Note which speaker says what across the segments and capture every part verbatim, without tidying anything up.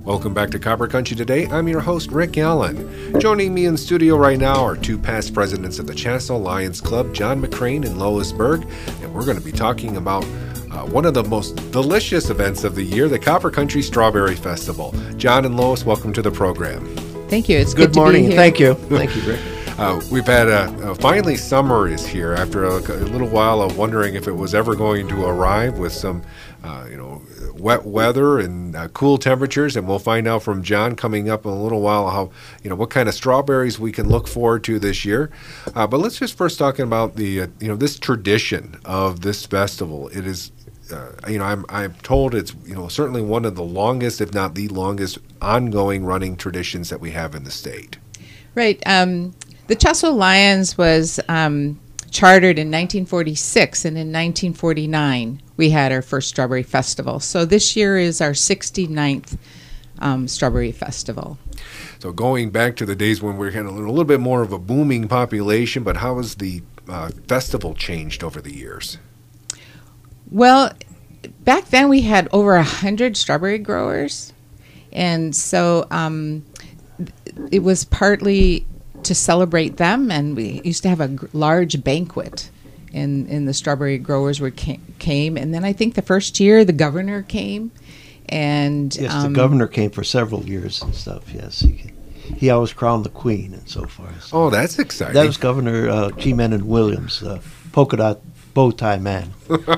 Speaker 1: Welcome back to Copper Country Today. I'm your host, Rick Allen. Joining me in studio right now are two past presidents of the Chancel Lions Club, John McCrane and Lois Berg, and we're going to be talking about uh, one of the most delicious events of the year, the Copper Country Strawberry Festival. John and Lois, welcome to the program.
Speaker 2: Thank you. It's
Speaker 3: good,
Speaker 2: good
Speaker 3: morning.
Speaker 2: To be here.
Speaker 3: Thank you. Thank you, Rick.
Speaker 1: Uh, we've had a, a finally summer is here after a, a little while of wondering if it was ever going to arrive with some, uh, you know, wet weather and uh, cool temperatures, and we'll find out from John coming up in a little while how, you know, what kind of strawberries we can look forward to this year. Uh, but let's just first talking about the, uh, you know, this tradition of this festival. It is, uh, you know, I'm I'm told it's, you know, certainly one of the longest, if not the longest, ongoing running traditions that we have in the state.
Speaker 2: Right. Um, the Chancel Lions was um, chartered in nineteen forty-six, and in nineteen forty-nine we had our first Strawberry Festival. So this year is our sixty-ninth um, Strawberry Festival.
Speaker 1: So going back to the days when we had a little, a little bit more of a booming population, but how has the uh, festival changed over the years?
Speaker 2: Well, back then we had over a hundred strawberry growers, and so um, it was partly to celebrate them, and we used to have a g- large banquet, and, and the strawberry growers were ca- came, and then I think the first year the governor came, and
Speaker 3: yes,
Speaker 2: um,
Speaker 3: the governor came for several years and stuff. Yes, he, he always crowned the queen and so forth. So
Speaker 1: oh, that's exciting.
Speaker 3: that was Governor uh, G. Menon Williams, the polka dot bow tie man.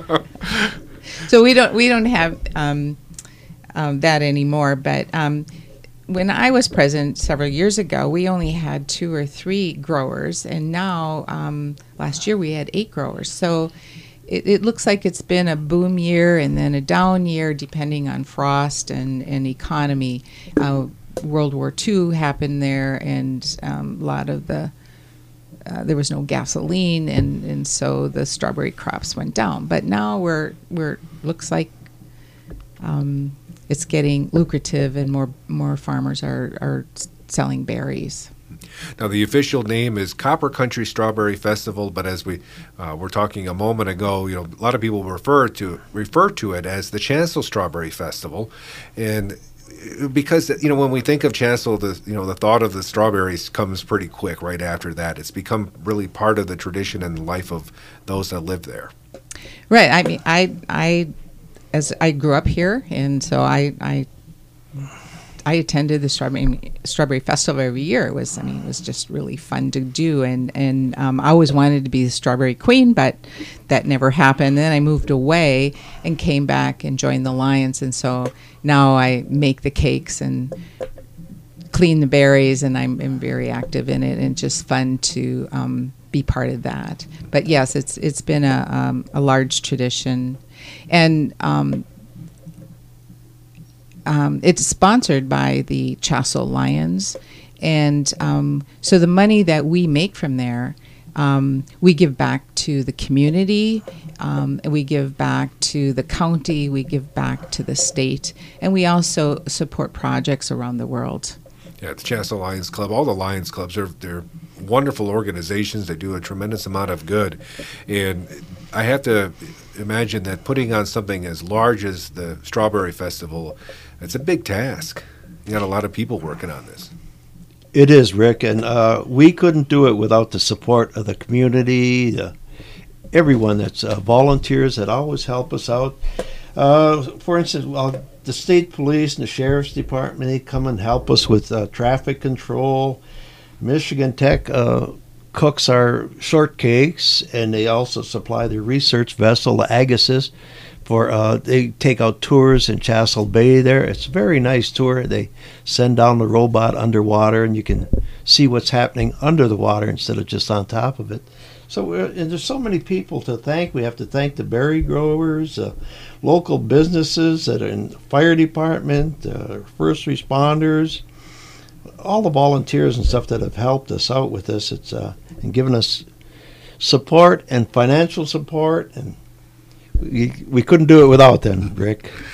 Speaker 2: So we don't we don't have um, um, that anymore, but. Um, When I was president several years ago, we only had two or three growers, and now um, last year we had eight growers. So it, it looks like it's been a boom year and then a down year, depending on frost and, and economy. Uh, World War Two happened there, and um, a lot of the uh, there was no gasoline, and, and so the strawberry crops went down. But now we're we're looks like. Um, It's getting lucrative, and more more farmers are, are selling berries.
Speaker 1: Now, the official name is Copper Country Strawberry Festival, but as we uh, were talking a moment ago, you know, a lot of people refer to refer to it as the Chancel Strawberry Festival, and because you know when we think of Chancel, the you know the thought of the strawberries comes pretty quick right after that. It's become really part of the tradition and life of those that live there.
Speaker 2: Right. I mean, I I. As I grew up here, and so I I, I attended the strawberry strawberry festival every year. It was I mean it was just really fun to do, and and um, I always wanted to be the strawberry queen, but that never happened. Then I moved away and came back and joined the Lions, and so now I make the cakes and clean the berries, and I'm, I'm very active in it, and just fun to um, be part of that. But yes, it's it's been a um, a large tradition. And um, um, it's sponsored by the Chancel Lions. And um, so the money that we make from there, um, we give back to the community, um, and we give back to the county, we give back to the state, and we also support projects around the world.
Speaker 1: Yeah, the Chancel Lions Club, all the Lions Clubs, are they're wonderful organizations. They do a tremendous amount of good. And I have to imagine that putting on something as large as the Strawberry Festival, it's a big task. You got a lot of people working on this.
Speaker 3: It is, Rick, and uh, we couldn't do it without the support of the community, uh, everyone that's uh, volunteers that always help us out. Uh, for instance, well, the state police and the sheriff's department, they come and help us with uh, traffic control. Michigan Tech uh, cooks our shortcakes, and they also supply the research vessel, the Agassiz, for uh, they take out tours in Chancel Bay there. It's a very nice tour. They send down the robot underwater, and you can see what's happening under the water instead of just on top of it. So we're, and there's so many people to thank. We have to thank the berry growers, uh, local businesses that are in the fire department, uh, first responders, all the volunteers and stuff that have helped us out with this. It's uh, and given us support and financial support, and we we couldn't do it without them, Rick.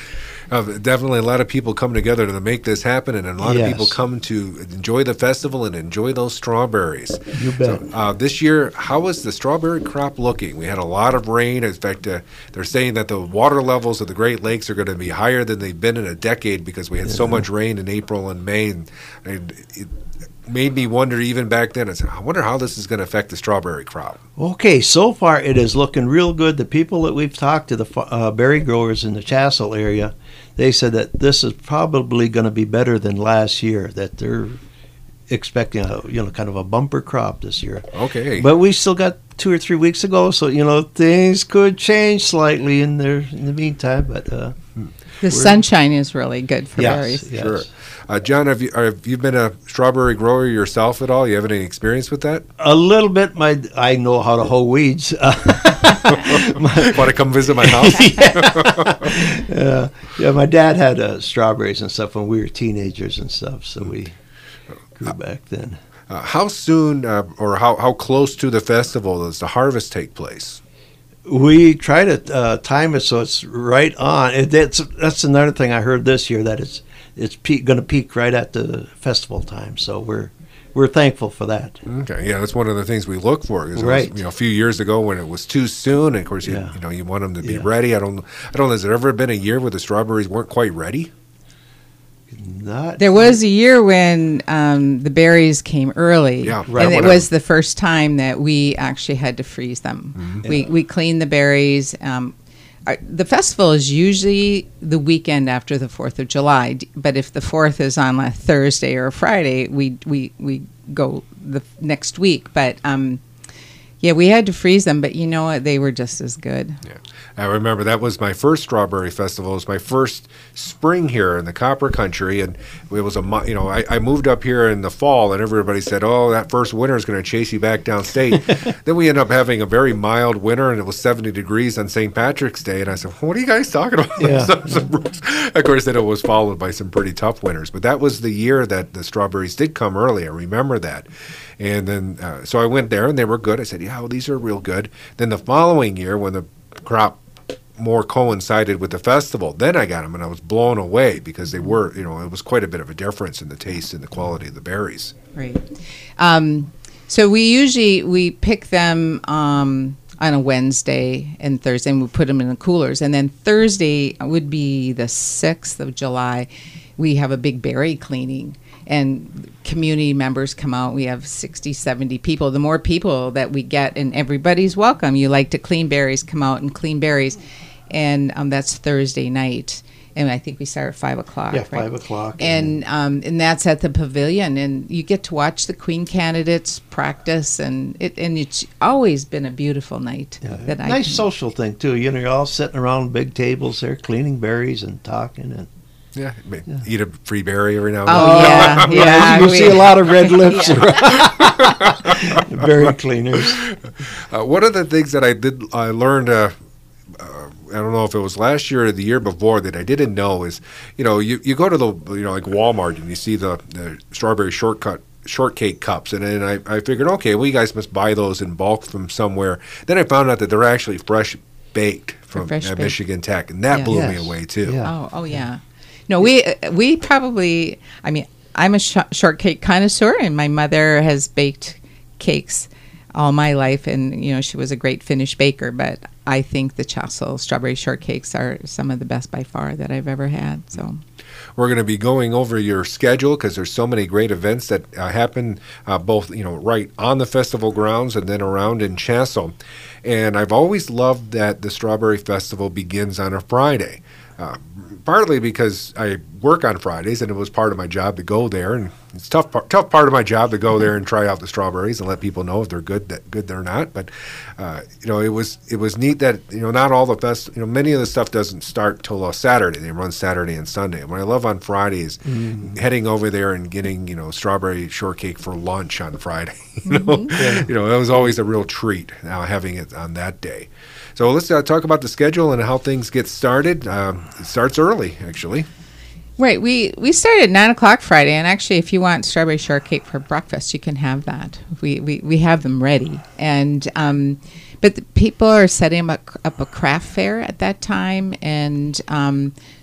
Speaker 1: Uh, definitely a lot of people come together to make this happen, and a lot
Speaker 3: Yes.
Speaker 1: of people come to enjoy the festival and enjoy those strawberries.
Speaker 3: You bet.
Speaker 1: So, uh, this year, how is the strawberry crop looking? We had a lot of rain. In fact, uh, they're saying that the water levels of the Great Lakes are going to be higher than they've been in a decade because we had so much rain in April and May. And, and it made me wonder even back then, I said, I wonder how this is going to affect the strawberry crop.
Speaker 3: Okay, so far it is looking real good. The people that we've talked to, the fa- uh, berry growers in the Chassell area, they said that this is probably going to be better than last year, that they're expecting a, you know, kind of a bumper crop this year.
Speaker 1: Okay.
Speaker 3: But we still got two or three weeks ago, so, you know, things could change slightly in there in the meantime, but uh,
Speaker 2: The sunshine is really good for
Speaker 3: yes,
Speaker 2: berries.
Speaker 3: yes.
Speaker 1: Sure. Uh, John, have you, have you been a strawberry grower yourself at all? You have any experience with that?
Speaker 3: A little bit. My I know how to hoe weeds.
Speaker 1: Want to come visit my house?
Speaker 3: yeah, yeah. My dad had uh, strawberries and stuff when we were teenagers and stuff, so we grew back then.
Speaker 1: Uh, how soon uh, or how, how close to the festival does the harvest take place?
Speaker 3: We try to uh, time it so it's right on. It, that's that's another thing I heard this year, that it's it's pe- going to peak right at the festival time. So we're we're thankful for that.
Speaker 1: Okay, yeah, that's one of the things we look for. 'Cause it
Speaker 3: Right.
Speaker 1: was, you know, a few years ago when it was too soon, and of course, you,
Speaker 3: Yeah.
Speaker 1: you know, you want them to be
Speaker 3: Yeah.
Speaker 1: ready. I don't, I don't know. Has there ever been a year where the strawberries weren't quite ready?
Speaker 3: Not
Speaker 2: There was a year when um, the berries came early,
Speaker 1: Yeah,
Speaker 3: right.
Speaker 2: and it
Speaker 1: Whatever.
Speaker 2: was the first time that we actually had to freeze them.
Speaker 1: Mm-hmm.
Speaker 2: We we cleaned the berries. Um, our, the festival is usually the weekend after the Fourth of July, d- but if the Fourth is on a Thursday or a Friday, we we we go the f- next week. But um, yeah, we had to freeze them, but you know what? They were just as good.
Speaker 1: Yeah, I remember that was my first strawberry festival. It was my first spring here in the Copper Country, and it was a mo- you know I, I moved up here in the fall, and everybody said, "Oh, that first winter is going to chase you back downstate." Then we ended up having a very mild winter, and it was seventy degrees on Saint Patrick's Day, and I said, "What are you guys talking about?"
Speaker 3: Yeah.
Speaker 1: Of course, then it was followed by some pretty tough winters, but that was the year that the strawberries did come early. I remember that. And then, uh, so I went there, and they were good. I said, yeah, well, these are real good. Then the following year, when the crop more coincided with the festival, then I got them, and I was blown away because they were, you know, it was quite a bit of a difference in the taste and the quality of the berries.
Speaker 2: Right. Um, so we usually we pick them um, on a Wednesday and Thursday, and we put them in the coolers. And then Thursday would be the sixth of July. We have a big berry cleaning, and community members come out. We have sixty, seventy people. The more people that we get, and everybody's welcome. You like to clean berries, come out and clean berries. And um, that's Thursday night. And I think we start at five o'clock.
Speaker 3: Yeah,
Speaker 2: right?
Speaker 3: five o'clock.
Speaker 2: And um, and that's at the pavilion, and you get to watch the queen candidates practice, and it and it's always been a beautiful night.
Speaker 3: Yeah,
Speaker 2: that I
Speaker 3: nice
Speaker 2: can-
Speaker 3: social thing too. You know, you're all sitting around big tables there, cleaning berries and talking, and
Speaker 1: Yeah, I mean, eat a free berry every now and
Speaker 2: Oh
Speaker 1: then.
Speaker 2: yeah, yeah.
Speaker 3: you
Speaker 2: we-
Speaker 3: see a lot of red lips around. Berry cleaners.
Speaker 1: Uh, one of the things that I did, I learned, uh, uh, I don't know if it was last year or the year before that I didn't know is, you know, you, you go to the, you know, like Walmart and you see the, the strawberry shortcut shortcake cups, and then I, I figured, okay, well, you guys must buy those in bulk from somewhere. Then I found out that they're actually fresh baked from
Speaker 2: fresh
Speaker 1: at
Speaker 2: baked.
Speaker 1: Michigan Tech, and that
Speaker 2: Yeah.
Speaker 1: blew
Speaker 3: Yes.
Speaker 1: me away too.
Speaker 3: Yeah.
Speaker 2: Oh, oh yeah. No, we uh, we probably. I mean, I'm a sh- shortcake connoisseur, and my mother has baked cakes all my life, and you know she was a great Finnish baker. But I think the Chassell strawberry shortcakes are some of the best by far that I've ever had. So.
Speaker 1: We're going to be going over your schedule because there's so many great events that uh, happen uh, both, you know, right on the festival grounds and then around in Chassell. And I've always loved that the Strawberry Festival begins on a Friday. Uh, partly because I work on Fridays, and it was part of my job to go there, and it's a tough, part, tough part of my job to go there and try out the strawberries and let people know if they're good, that good they're not. But uh, you know, it was it was neat that you know not all the fest, you know, many of the stuff doesn't start till a Saturday. They run Saturday and Sunday. And what I love on Friday is
Speaker 3: Mm-hmm.
Speaker 1: heading over there and getting you know strawberry shortcake for lunch on Friday. you know, you know that was always a real treat. Now having it on that day. So let's uh, talk about the schedule and how things get started. Um, it starts early, actually.
Speaker 2: Right. We we start at nine o'clock Friday, and actually, if you want strawberry shortcake for breakfast, you can have that. We we, we have them ready, and um, but the people are setting up, up a craft fair at that time, and um,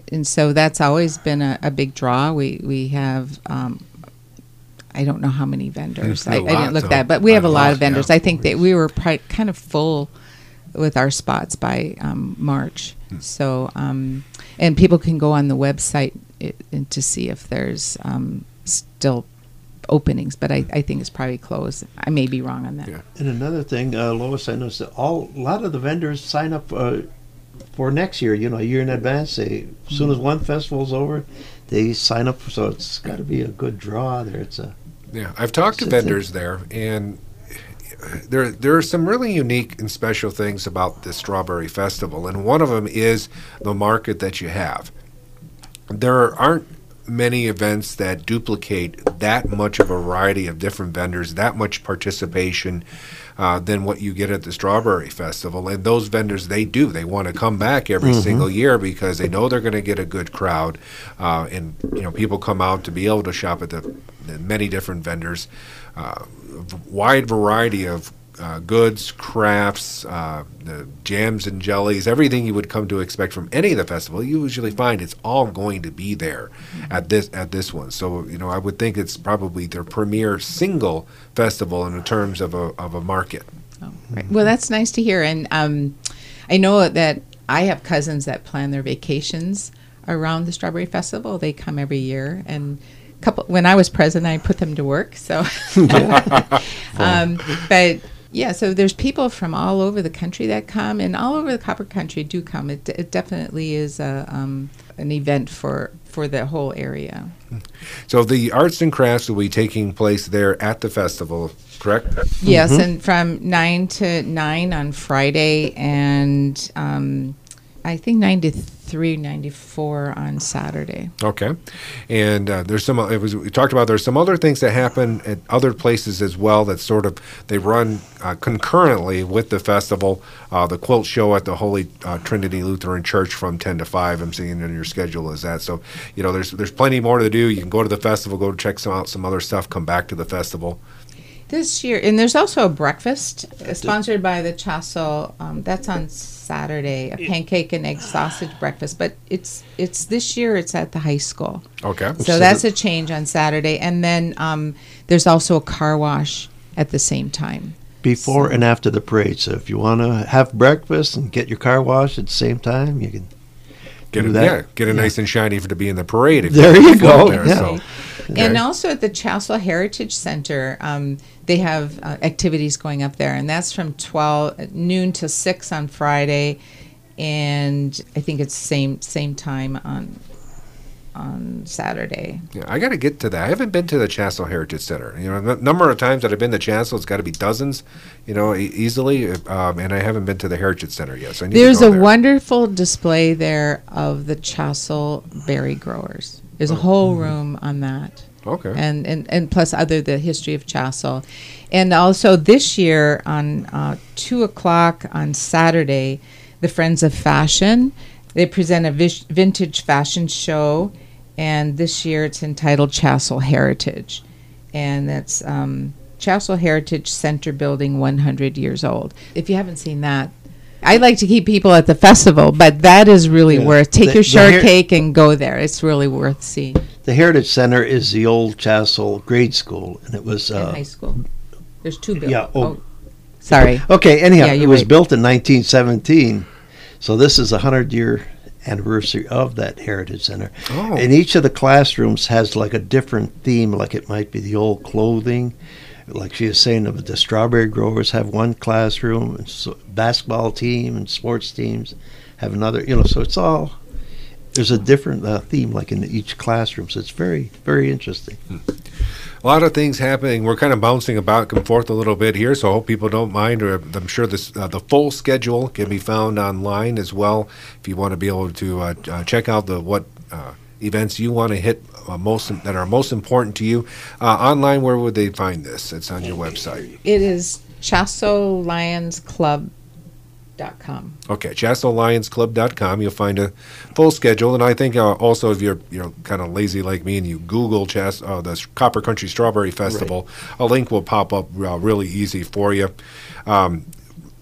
Speaker 2: and so that's always been a, a big draw. We we have. Um, I don't know how many vendors. I, I didn't look that, but we have a lot of vendors.
Speaker 1: Yeah.
Speaker 2: I think that we were pri- kind of full with our spots by um, March.
Speaker 1: Hmm.
Speaker 2: So, um, and people can go on the website it, and to see if there's um, still openings, but I, I think it's probably closed. I may be wrong on that.
Speaker 1: Yeah.
Speaker 3: And another thing, uh, Lois, I noticed that all a lot of the vendors sign up uh, for next year. You know, a year in advance. They, as soon as one festival's over, they sign up. So it's got to be a good draw there. It's a
Speaker 1: Yeah, I've talked to
Speaker 3: It's a-
Speaker 1: vendors there, and there there are some really unique and special things about the Strawberry Festival, and one of them is the market that you have. There aren't many events that duplicate that much of a variety of different vendors, that much participation uh, than what you get at the Strawberry Festival. And those vendors, they do. They want to come back every single year because they know they're going to get a good crowd, uh, and you know people come out to be able to shop at the, the many different vendors, uh, v- wide variety of uh, goods, crafts, uh, the jams and jellies, everything you would come to expect from any of the festival. You usually find it's all going to be there at this at this one. So you know, I would think it's probably their premier single festival in terms of a of a market.
Speaker 2: Oh, right. Well, that's nice to hear. And um, I know that I have cousins that plan their vacations around the Strawberry Festival. They come every year, and couple when I was president, I put them to work. So, um, but yeah, so there's people from all over the country that come, and all over the Copper Country do come. It, it definitely is a um, an event for for the whole area.
Speaker 1: So the arts and crafts will be taking place there at the festival, correct?
Speaker 2: Yes, and from nine to nine on Friday, and um, I think nine to three, nine to four on Saturday.
Speaker 1: Okay, and uh, there's some. It was we talked about. There's some other things that happen at other places as well. That sort of they run uh, concurrently with the festival. Uh, the quilt show at the Holy uh, Trinity Lutheran Church from ten to five. I'm seeing in your schedule is that. So you know, there's there's plenty more to do. You can go to the festival, go check some out some other stuff, come back to the festival.
Speaker 2: This year, and there's also a breakfast uh, sponsored by the Chassel. Um, that's on Saturday, a pancake and egg sausage breakfast. But it's it's this year. It's at the high school,
Speaker 1: Okay.
Speaker 2: so that's a change on Saturday. And then um, there's also a car wash at the same time.
Speaker 3: before and after the parade. So if you want to have breakfast and get your car washed at the same time, you can
Speaker 1: Get
Speaker 3: do
Speaker 1: it,
Speaker 3: that.
Speaker 1: yeah, get it
Speaker 3: Yeah.
Speaker 1: nice and shiny for to be in the parade. If
Speaker 3: There you
Speaker 1: have fun
Speaker 3: go,
Speaker 1: There,
Speaker 3: yeah.
Speaker 1: so.
Speaker 2: And
Speaker 1: Okay.
Speaker 2: also at the Chassel Heritage Center, um, they have uh, activities going up there, and that's from twelve noon to six on Friday, and I think it's same same time on on Saturday.
Speaker 1: Yeah, I got to get to that. I haven't been to the Chassel Heritage Center. You know, the number of times that I've been to Chassel, it's got to be dozens, you know, e- easily. Um, and I haven't been to the Heritage Center yet. So I need
Speaker 2: There's
Speaker 1: to
Speaker 2: a
Speaker 1: go there.
Speaker 2: wonderful display there of the Chassel berry growers. There's a whole room on that.
Speaker 1: Okay.
Speaker 2: And, and, and plus other the history of Chassel. And also this year on uh, two o'clock on Saturday, the Friends of Fashion, they present a vis- vintage fashion show, and this year it's entitled Chassel Heritage. And that's um, Chassel Heritage Center Building one hundred years old. If you haven't seen that, I like to keep people at the festival, but that is really
Speaker 3: Yeah.
Speaker 2: worth. Take
Speaker 3: The-
Speaker 2: your
Speaker 3: the
Speaker 2: short
Speaker 3: her-
Speaker 2: cake and go there. It's really worth seeing.
Speaker 3: The Heritage Center is the old Chassel grade school, and it was
Speaker 2: In
Speaker 3: uh,
Speaker 2: high school. There's two buildings.
Speaker 3: yeah, oh.
Speaker 2: sorry.
Speaker 3: okay. Anyhow,
Speaker 2: Yeah,
Speaker 3: it
Speaker 2: you're
Speaker 3: was
Speaker 2: right.
Speaker 3: built in nineteen seventeen, so this is a hundred year anniversary of that Heritage Center.
Speaker 1: Oh.
Speaker 3: And each of the classrooms has like a different theme, like it might be the old clothing. Like she was saying, the strawberry growers have one classroom, and so basketball team and sports teams have another. You know, so it's all there's a different uh, theme, like in each classroom. So it's very, very interesting.
Speaker 1: A lot of things happening. We're kind of bouncing back and forth a little bit here, so I hope people don't mind. Or I'm sure this uh, the full schedule can be found online as well. If you want to be able to uh, uh, check out the what uh, events you want to hit uh, most that are most important to you uh, online, where would they find this? It's on your website.
Speaker 2: It is Chassel Lions Club dot com.
Speaker 1: Okay, Chassel Lions Club dot com. You'll find a full schedule, and I think uh, also if you're you know kind of lazy like me and you Google Chass uh, the Copper Country Strawberry Festival, a link will pop up uh, really easy for you. Um,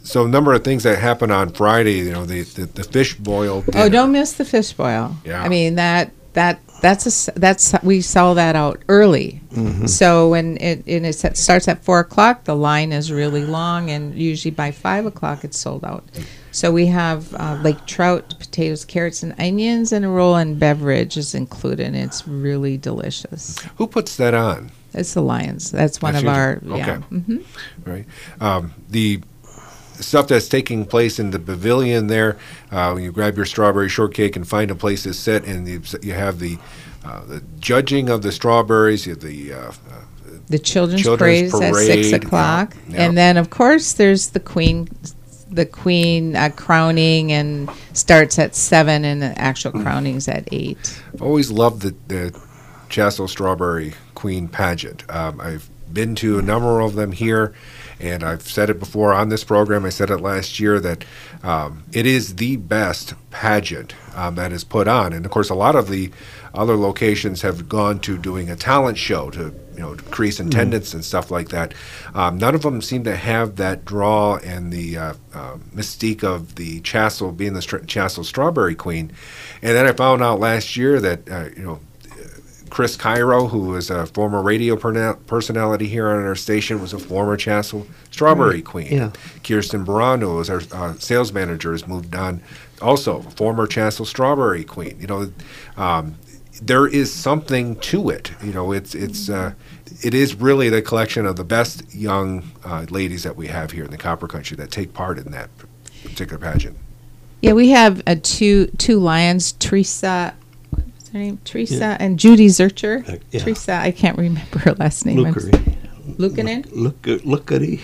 Speaker 1: so a number of things that happen on Friday. You know, the the, the fish boil.
Speaker 2: Oh, don't miss the fish boil.
Speaker 1: Yeah.
Speaker 2: I mean that that that's a s- that's we sell that out early.
Speaker 3: Mm-hmm.
Speaker 2: So when it and it set- starts at four o'clock, the line is really long, and usually by five o'clock it's sold out. So we have uh, lake trout, potatoes, carrots, and onions, and a roll and beverage is included. And it's really delicious.
Speaker 1: Who puts that on?
Speaker 2: It's the Lions. That's one
Speaker 1: That's
Speaker 2: of
Speaker 1: you?
Speaker 2: our
Speaker 1: Okay.
Speaker 2: yeah. hmm
Speaker 1: Right. Um, the stuff that's taking place in the pavilion there, uh, when you grab your strawberry shortcake and find a place to sit, and you, you have the uh, the judging of the strawberries, you have the uh,
Speaker 2: The children's,
Speaker 1: Children's
Speaker 2: parade at six
Speaker 1: parade,
Speaker 2: o'clock,
Speaker 1: yeah, yeah.
Speaker 2: and then of course there's the queen, the queen uh, crowning, and starts at seven, and the actual crowning's at eight.
Speaker 1: I've always loved the, the Chassel Strawberry Queen pageant. Um, I've been to a number of them here, and I've said it before on this program. I said it last year that um, it is the best pageant um, that is put on. And of course, a lot of the other locations have gone to doing a talent show to you know increase attendance and stuff like that. Um, none of them seem to have that draw and the uh, uh, mystique of the Chassel being the Str- Chassel Strawberry Queen. And then I found out last year that uh, you know. Chris Cairo, who is a former radio perna- personality here on our station, was a former Chassel Strawberry
Speaker 3: Right.
Speaker 1: Queen.
Speaker 3: Yeah.
Speaker 1: Kirsten Barano, who is our uh, sales manager, has moved on, also a former Chassel Strawberry Queen. You know, um, there is something to it. You know, it's it's uh, it is really the collection of the best young uh, ladies that we have here in the Copper Country that take part in that particular pageant.
Speaker 2: Yeah, we have uh, two two lions, Teresa. What's her name? Teresa
Speaker 3: Yeah.
Speaker 2: and Judy Zurcher.
Speaker 3: Uh, yeah.
Speaker 2: Teresa, I can't remember her last name. I'm s-
Speaker 3: Lukery.
Speaker 2: Lukanen?
Speaker 3: Look, lookary.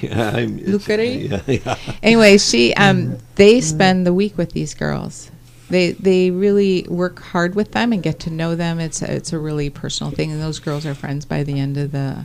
Speaker 2: Lukery?
Speaker 3: Yeah, yeah.
Speaker 2: Anyway, she um, they spend the week with these girls. They they really work hard with them and get to know them. It's a, it's a really personal thing, and those girls are friends by the end of the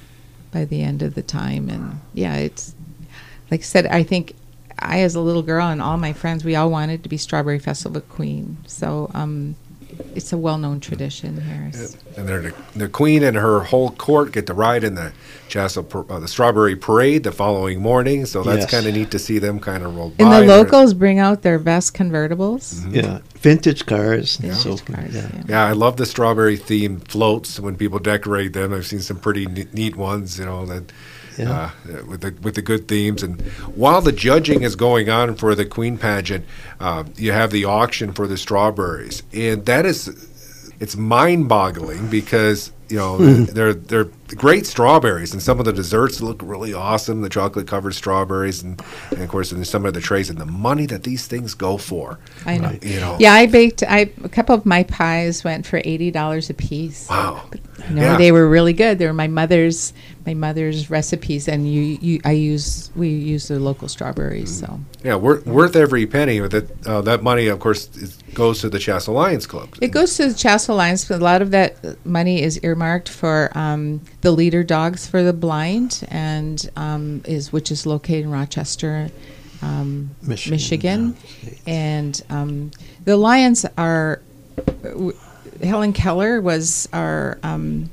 Speaker 2: by the end of the time. And yeah, it's like I said. I think I, as a little girl, and all my friends, we all wanted to be Strawberry Festival Queen. So um, it's a well-known tradition here.
Speaker 1: And then the, the queen and her whole court get to ride in the Chassel, par- uh, the Strawberry Parade the following morning. So that's
Speaker 3: Yes.
Speaker 1: kind of neat to see them kind of roll by.
Speaker 2: And the
Speaker 1: They're-
Speaker 2: locals bring out their best convertibles.
Speaker 3: Yeah, vintage cars. and
Speaker 2: Vintage
Speaker 3: so,
Speaker 2: cars,
Speaker 3: yeah.
Speaker 2: yeah.
Speaker 1: Yeah, I love the strawberry themed floats when people decorate them. I've seen some pretty ne- neat ones, you know, that
Speaker 3: Yeah.
Speaker 1: uh, with the with the good themes. And while the judging is going on for the Queen pageant, uh, you have the auction for the strawberries, and that is it's mind-boggling because you know they're they're great strawberries, and some of the desserts look really awesome. The chocolate-covered strawberries, and, and of course, and some of the trays, and the money that these things go for.
Speaker 2: I know.
Speaker 1: You know.
Speaker 2: Yeah, I baked. I a couple of my pies went for eighty dollars a piece.
Speaker 1: Wow.
Speaker 2: You know,
Speaker 1: Yeah.
Speaker 2: they were really good. They were my mother's my mother's recipes, and you, you I use we use the local strawberries. So
Speaker 1: Yeah, worth, worth every penny. That uh, that money, of course, is, goes to the Chassel Lions Club.
Speaker 2: it goes to the Chassel Lions. But a lot of that money is earmarked for um, the Leader Dogs for the Blind, and um, is which is located in Rochester, um,
Speaker 3: Michigan,
Speaker 2: Michigan.
Speaker 3: yeah.
Speaker 2: And um, the Lions are. W- Helen Keller was our um,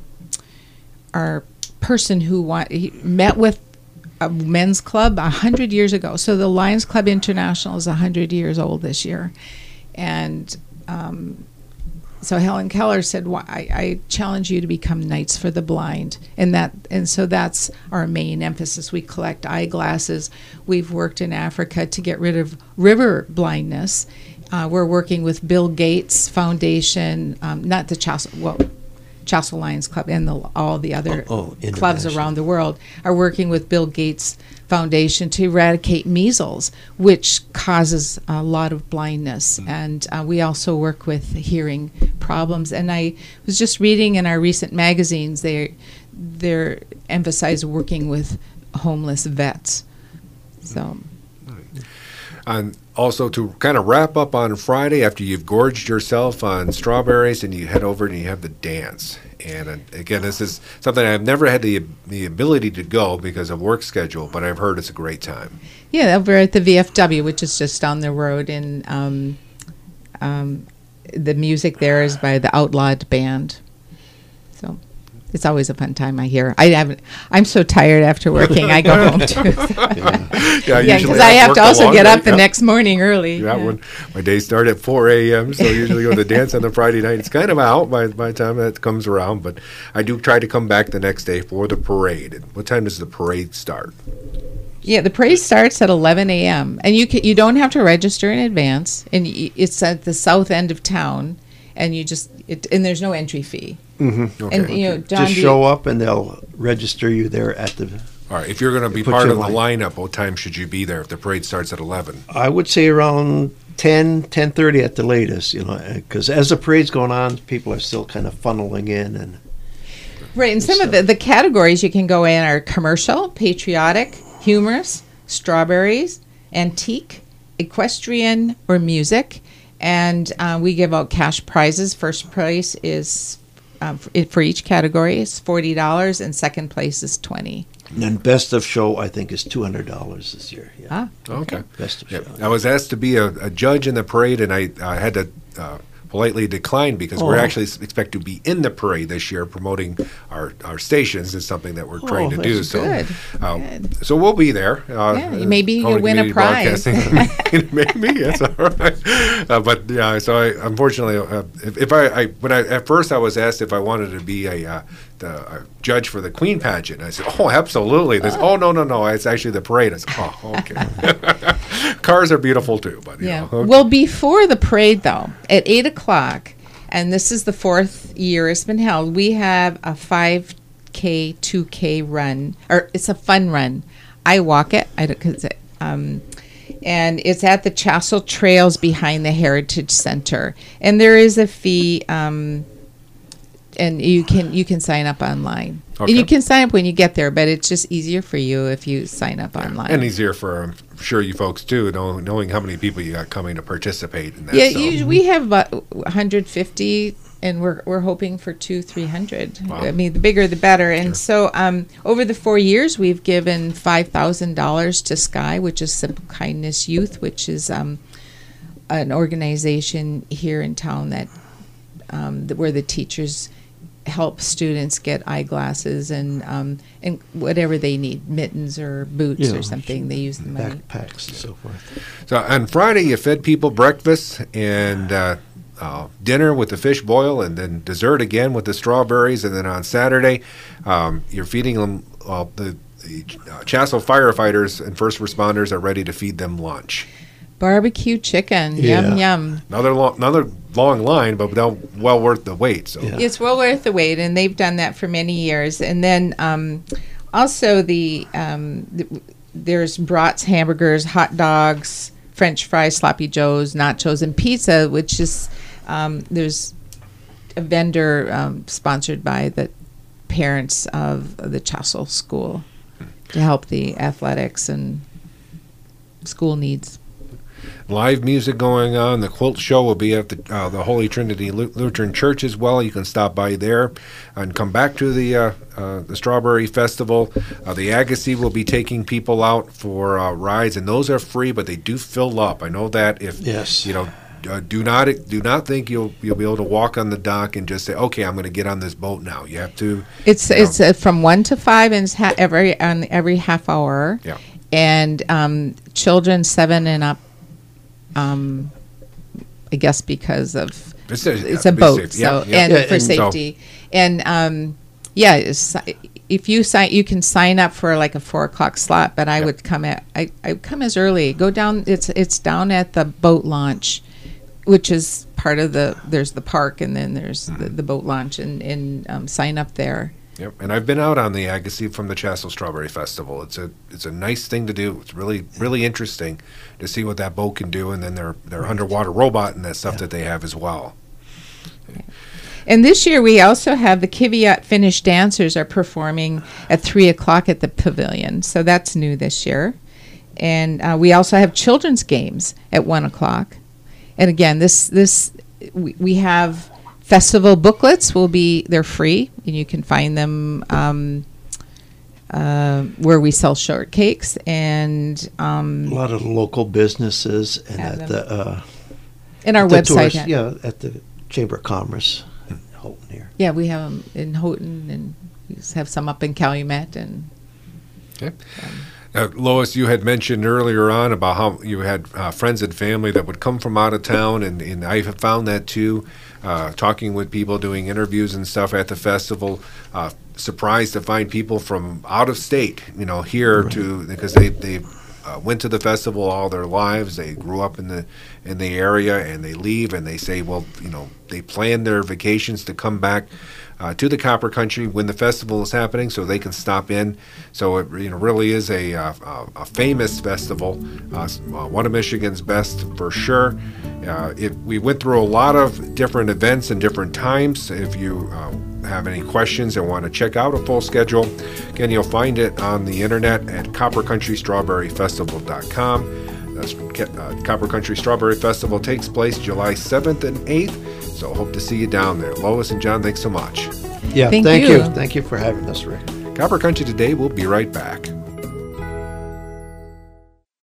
Speaker 2: our person who wa- he met with a men's club a hundred years ago. So the Lions Club International is a hundred years old this year, and um, so Helen Keller said, "Why I, I challenge you to become Knights for the Blind," and that and so that's our main emphasis. We collect eyeglasses. We've worked in Africa to get rid of river blindness. Uh, we're working with Bill Gates Foundation, um, not the Chassel, well, Chassel Lions Club and the, all the other
Speaker 3: Oh, oh,
Speaker 2: clubs
Speaker 3: international.
Speaker 2: around the world are working with Bill Gates Foundation to eradicate measles, which causes a lot of blindness. And uh, we also work with hearing problems. And I was just reading in our recent magazines, they they're emphasize working with homeless vets. So.
Speaker 1: And also to kind of wrap up on Friday, after you've gorged yourself on strawberries, and you head over and you have the dance. And uh, again, this is something I've never had the the ability to go because of work schedule, but I've heard it's a great time.
Speaker 2: Yeah, over at the V F W, which is just down the road, and um, um, the music there is by the Outlawed Band. So it's always a fun time. I hear. I haven't. I'm so tired after working. I go home too.
Speaker 1: Yeah,
Speaker 2: yeah, because I have to also get up the next morning early.
Speaker 1: Yeah, yeah. When my days start at four a.m., so usually go to the dance on the Friday night. It's kind of out by, by the time that comes around, but I do try to come back the next day for the parade. And what time does the parade start?
Speaker 2: Yeah, the parade starts at eleven a.m. and you can, you don't have to register in advance, and y- it's at the south end of town, and you just it, and there's no entry fee.
Speaker 1: Mm-hmm. Okay.
Speaker 2: And you know, Don,
Speaker 3: Just
Speaker 2: do
Speaker 3: show
Speaker 2: you-
Speaker 3: up and they'll register you there at the.
Speaker 1: All right. If you're going to be
Speaker 3: Put
Speaker 1: part
Speaker 3: you
Speaker 1: of the
Speaker 3: in
Speaker 1: lineup, what time should you be there if the parade starts at eleven?
Speaker 3: I would say around ten, ten thirty at the latest, you know, because as the parade's going on, people are still kind of funneling in. And
Speaker 2: Right, and some of the, the categories you can go in are commercial, patriotic, humorous, strawberries, antique, equestrian, or music. And uh, we give out cash prizes. First prize is, um, for, for each category, is forty dollars, and second place is twenty dollars.
Speaker 3: then best of show, I think, is two hundred dollars this year. Yeah.
Speaker 2: Ah,
Speaker 1: Okay.
Speaker 3: Best of
Speaker 1: Yeah.
Speaker 3: show.
Speaker 1: I was asked to be a, a judge in the parade, and I, I had to uh, politely decline because we're
Speaker 3: Oh.
Speaker 1: actually s- expect to be in the parade this year, promoting our, our stations is something that we're trying to
Speaker 3: that's
Speaker 1: do. So,
Speaker 2: good.
Speaker 1: uh,
Speaker 2: Good.
Speaker 1: so we'll be there. Uh,
Speaker 2: Yeah,
Speaker 1: uh,
Speaker 2: maybe you'll
Speaker 1: County
Speaker 2: win a
Speaker 1: Community
Speaker 2: prize.
Speaker 1: Broadcasting. Maybe that's all right. Uh, but yeah, so I unfortunately, uh, if, if I, I when I at first I was asked if I wanted to be a, uh, the, a judge for the Queen pageant, I said, oh, absolutely. There's, oh no no no, it's actually the parade. I said, oh okay. Cars are beautiful too, but you
Speaker 2: Yeah.
Speaker 1: know, okay.
Speaker 2: Well, before the parade, though, at eight o'clock, and this is the fourth year it's been held, we have a five K, two K run, or it's a fun run. I walk it. I don't, cause it, um, and it's at the Chassel Trails behind the Heritage Center, and there is a fee. Um, and you can you can sign up online. And you
Speaker 1: Okay.
Speaker 2: can sign up when you get there, but it's just easier for you if you sign up online.
Speaker 1: and easier for I'm sure you folks too, know, knowing how many people you got coming to participate in that.
Speaker 2: Yeah,
Speaker 1: so.
Speaker 2: you, we have about one hundred fifty, and we're we're hoping for two, three hundred.
Speaker 1: Wow.
Speaker 2: I mean, the bigger the better. And so, um, over the four years, we've given five thousand dollars to Sky, which is Simple Kindness Youth, which is um, an organization here in town that um, th- where the teachers help students get eyeglasses and um, and whatever they need, mittens or boots
Speaker 3: Yeah,
Speaker 2: or something. They use the money.
Speaker 3: Backpacks and so forth.
Speaker 1: So on Friday, you fed people breakfast and uh, uh, dinner with the fish boil, and then dessert again with the strawberries. And then on Saturday, um, you're feeding them. Uh, the the uh, Chassel firefighters and first responders are ready to feed them lunch.
Speaker 2: Barbecue chicken,
Speaker 3: Yeah.
Speaker 2: yum yum.
Speaker 1: Another long, another long line, but well, well worth the wait. So
Speaker 3: Yeah.
Speaker 2: It's well worth the wait, and they've done that for many years. And then um, also the, um, the there's brats, hamburgers, hot dogs, French fries, sloppy joes, nachos, and pizza. Which is um, there's a vendor um, sponsored by the parents of the Chassel School to help the athletics and school needs.
Speaker 1: live music going on. The quilt show will be at the uh, the Holy Trinity Lu- Lutheran Church as well. You can stop by there and come back to the uh, uh, the Strawberry Festival. Uh, the Agassiz will be taking people out for uh, rides, and those are free, but they do fill up. I know that if
Speaker 3: Yes.
Speaker 1: you know. Uh, do not do not think you'll you'll be able to walk on the dock and just say, okay, I'm going to get on this boat now. You have to.
Speaker 2: It's
Speaker 1: you know,
Speaker 2: it's uh, from one to five, and it's ha- every on every half hour.
Speaker 1: Yeah.
Speaker 2: And um, children seven and up. Um, I guess because of
Speaker 1: It's a,
Speaker 2: it's
Speaker 1: yeah,
Speaker 2: a
Speaker 1: be
Speaker 2: boat,
Speaker 1: safe. Yeah,
Speaker 2: so
Speaker 1: yeah.
Speaker 2: and
Speaker 3: Yeah,
Speaker 2: for
Speaker 3: and so-
Speaker 2: safety, and um, yeah, it's, if you sign, you can sign up for like a four o'clock slot. But I
Speaker 1: Yeah.
Speaker 2: would come at I I would come as early. Go down. It's it's down at the boat launch, which is part of the. There's the park, and then there's the, the boat launch, and and um, sign up there.
Speaker 1: Yep, and I've been out on the Agassiz from the Chassel Strawberry Festival. It's a it's a nice thing to do. It's really really interesting to see what that boat can do, and then their their underwater robot and that stuff that they have as well.
Speaker 2: And this year we also have the Kiviat Finnish dancers are performing at three o'clock at the pavilion. So that's new this year. And uh, we also have children's games at one o'clock. And again, this this we, we have festival booklets. Will be they're free, and you can find them um, uh, where we sell shortcakes and um,
Speaker 3: A lot of the local businesses and
Speaker 2: Have
Speaker 3: at
Speaker 2: them.
Speaker 3: the uh,
Speaker 2: and our
Speaker 3: the
Speaker 2: website.
Speaker 3: tourist-
Speaker 2: ha-
Speaker 3: yeah, at the Chamber of Commerce in Houghton here.
Speaker 2: Yeah, we have them in Houghton and we have some up in Calumet, and
Speaker 1: okay. Now, Lois, you had mentioned earlier on about how you had uh, friends and family that would come from out of town, and, and I have found that too, uh, talking with people, doing interviews and stuff at the festival. Uh, surprised to find people from out of state, you know, here right. to because they they uh, went to the festival all their lives. They grew up in the in the area, and they leave and they say, well, you know, they plan their vacations to come back Uh, to the Copper Country when the festival is happening, so they can stop in. So it you know really is a uh, a famous festival, uh, one of Michigan's best for sure. Uh, it, we went through a lot of different events and different times. If you uh, have any questions and want to check out a full schedule, again, you'll find it on the internet at copper country strawberry festival dot com. That's, uh, Copper Country Strawberry Festival takes place July seventh and eighth. So hope to see you down there. Lois and John, thanks so much.
Speaker 3: Yeah,
Speaker 2: thank,
Speaker 3: thank
Speaker 2: you.
Speaker 3: you. Thank you for having us, Rick.
Speaker 1: Copper Country Today, we'll be right back.